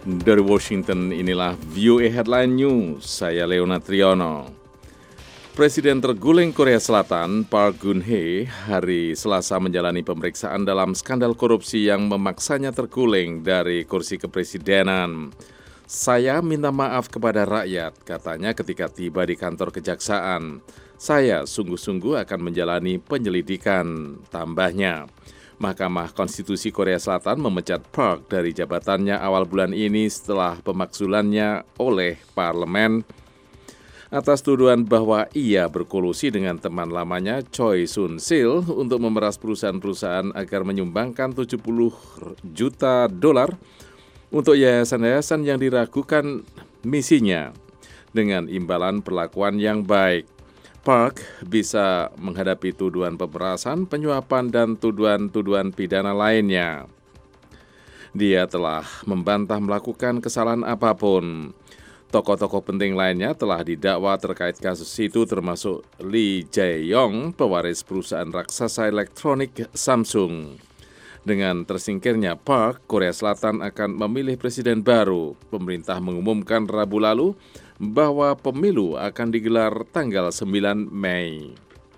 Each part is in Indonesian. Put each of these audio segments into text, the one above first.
Dari Washington, inilah VOA Headline News. Saya Leonard Triono. Presiden terguling Korea Selatan, Park Geun-hye, hari Selasa menjalani pemeriksaan dalam skandal korupsi yang memaksanya terguling dari kursi kepresidenan. Saya minta maaf kepada rakyat, katanya ketika tiba di kantor kejaksaan. Saya sungguh-sungguh akan menjalani penyelidikan, tambahnya. Mahkamah Konstitusi Korea Selatan memecat Park dari jabatannya awal bulan ini setelah pemakzulannya oleh parlemen atas tuduhan bahwa ia berkolusi dengan teman lamanya Choi Soon-sil untuk memeras perusahaan-perusahaan agar menyumbangkan $70 juta untuk yayasan-yayasan yang diragukan misinya dengan imbalan perlakuan yang baik. Park bisa menghadapi tuduhan pemerasan, penyuapan, dan tuduhan-tuduhan pidana lainnya. Dia telah membantah melakukan kesalahan apapun. Tokoh-tokoh penting lainnya telah didakwa terkait kasus itu termasuk Lee Jae-yong, pewaris perusahaan raksasa elektronik Samsung. Dengan tersingkirnya Park, Korea Selatan akan memilih presiden baru. Pemerintah mengumumkan Rabu lalu bahwa pemilu akan digelar tanggal 9 Mei.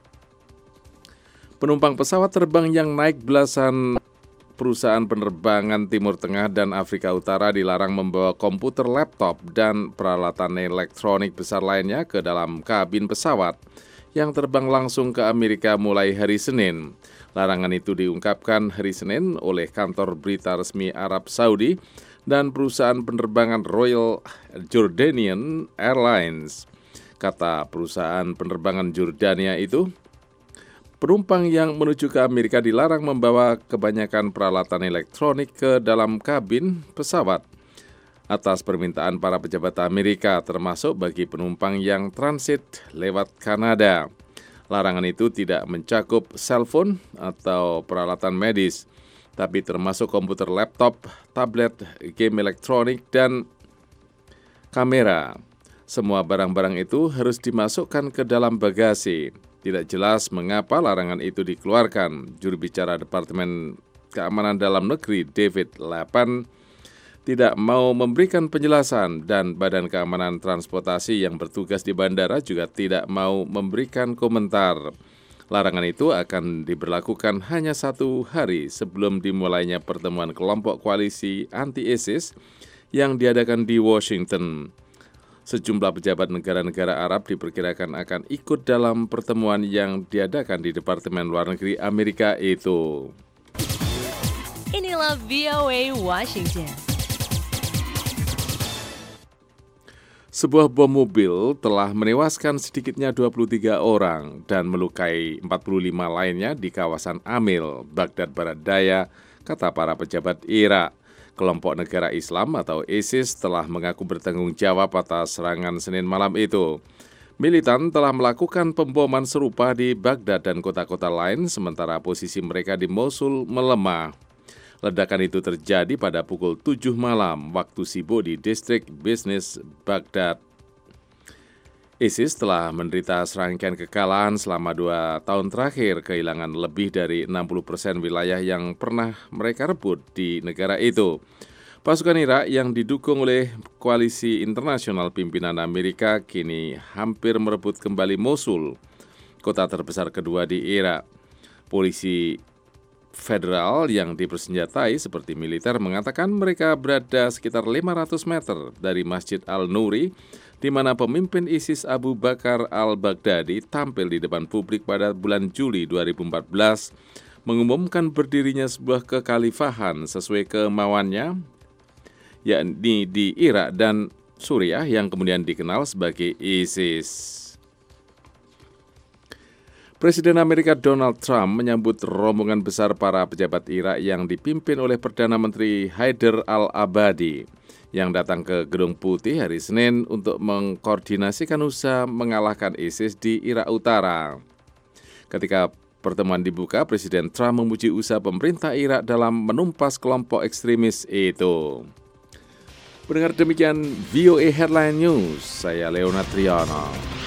Penumpang pesawat terbang yang naik belasan perusahaan penerbangan Timur Tengah dan Afrika Utara dilarang membawa komputer, laptop, dan peralatan elektronik besar lainnya ke dalam kabin pesawat yang terbang langsung ke Amerika mulai hari Senin. Larangan itu diungkapkan hari Senin oleh kantor berita resmi Arab Saudi dan perusahaan penerbangan Royal Jordanian Airlines. Kata perusahaan penerbangan Jordania itu, penumpang yang menuju ke Amerika dilarang membawa kebanyakan peralatan elektronik ke dalam kabin pesawat atas permintaan para pejabat Amerika, termasuk bagi penumpang yang transit lewat Kanada. Larangan itu tidak mencakup selfon atau peralatan medis, tapi termasuk komputer, laptop, tablet, game elektronik, dan kamera. Semua barang-barang itu harus dimasukkan ke dalam bagasi. Tidak jelas mengapa larangan itu dikeluarkan. Juru bicara Departemen Keamanan Dalam Negeri David Lapan tidak mau memberikan penjelasan, dan Badan Keamanan Transportasi yang bertugas di bandara juga tidak mau memberikan komentar. Larangan itu akan diberlakukan hanya 1 hari sebelum dimulainya pertemuan kelompok koalisi anti-ISIS yang diadakan di Washington. Sejumlah pejabat negara-negara Arab diperkirakan akan ikut dalam pertemuan yang diadakan di Departemen Luar Negeri Amerika itu. Inilah VOA Washington. Sebuah bom mobil telah menewaskan sedikitnya 23 orang dan melukai 45 lainnya di kawasan Amil, Baghdad Barat Daya, kata para pejabat Irak. Kelompok negara Islam atau ISIS telah mengaku bertanggung jawab atas serangan Senin malam itu. Militan telah melakukan pemboman serupa di Baghdad dan kota-kota lain, sementara posisi mereka di Mosul melemah. Ledakan itu terjadi pada pukul 7 malam waktu sibuk di distrik bisnis Baghdad. ISIS telah menderita serangkaian kekalahan selama 2 tahun terakhir, kehilangan lebih dari 60% wilayah yang pernah mereka rebut di negara itu. Pasukan Irak yang didukung oleh koalisi internasional pimpinan Amerika kini hampir merebut kembali Mosul, kota terbesar kedua di Irak. Polisi federal yang dipersenjatai seperti militer mengatakan mereka berada sekitar 500 meter dari Masjid Al-Nuri, di mana pemimpin ISIS Abu Bakar al-Baghdadi tampil di depan publik pada bulan Juli 2014, mengumumkan berdirinya sebuah kekhalifahan sesuai kemauannya, yakni di Irak dan Suriah yang kemudian dikenal sebagai ISIS. Presiden Amerika Donald Trump menyambut rombongan besar para pejabat Irak yang dipimpin oleh Perdana Menteri Haider al-Abadi yang datang ke Gedung Putih hari Senin untuk mengkoordinasikan usaha mengalahkan ISIS di Irak Utara. Ketika pertemuan dibuka, Presiden Trump memuji usaha pemerintah Irak dalam menumpas kelompok ekstremis itu. Pendengar, demikian VOA Headline News, saya Leonard Triono.